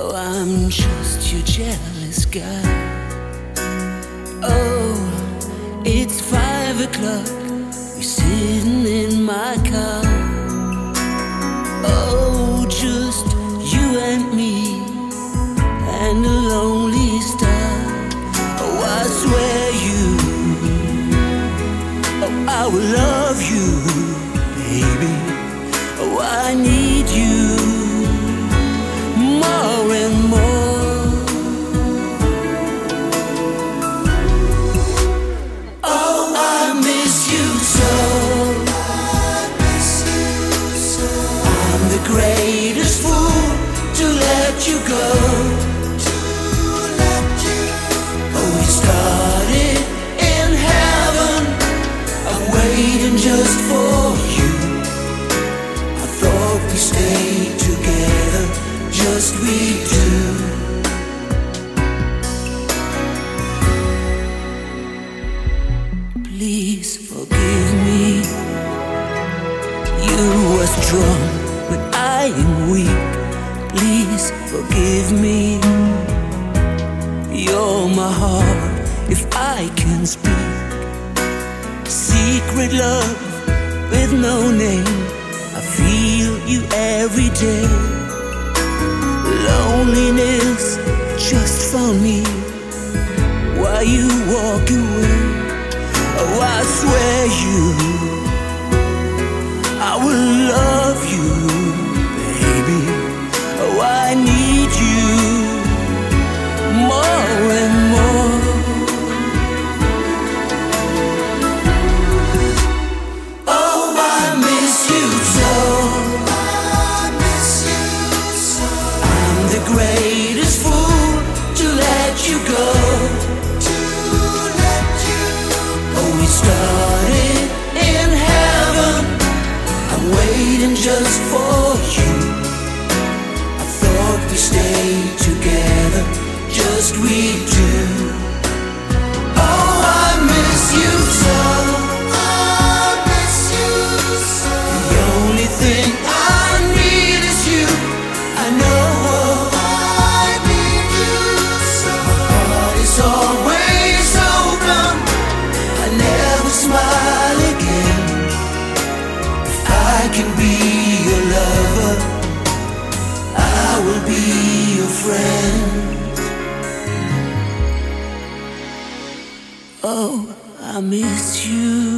Oh, I'm just your jealous guy. Oh, it's 5 o'clock. We're sitting in my car. Oh, just you and me and a lonely star. Oh, I swear you. Oh, I will love you, baby. Oh, I need you more and more. Oh, I miss you so. I'm the greatest fool to let you go. Oh, we started in heaven. I'm waiting just for you. I thought we stayed together, just we two. Please forgive me. You were strong, but I am weak. Please forgive me. You're my heart, if I can speak. Secret love with no name. I feel you every day. Loneliness just found me while you walk away. Oh, I swear you, I will love you, baby. Oh, I need you more and more. Oh, I miss you so. I'm the greatest fool to let you go. Oh, we started in heaven. I'm waiting just for you. I thought we stayed together, just we two. Oh, I miss you so. The only thing I need is you. I know my heart is always open. I never smile again. If I can be your lover, I will be your friend. Oh, I miss you.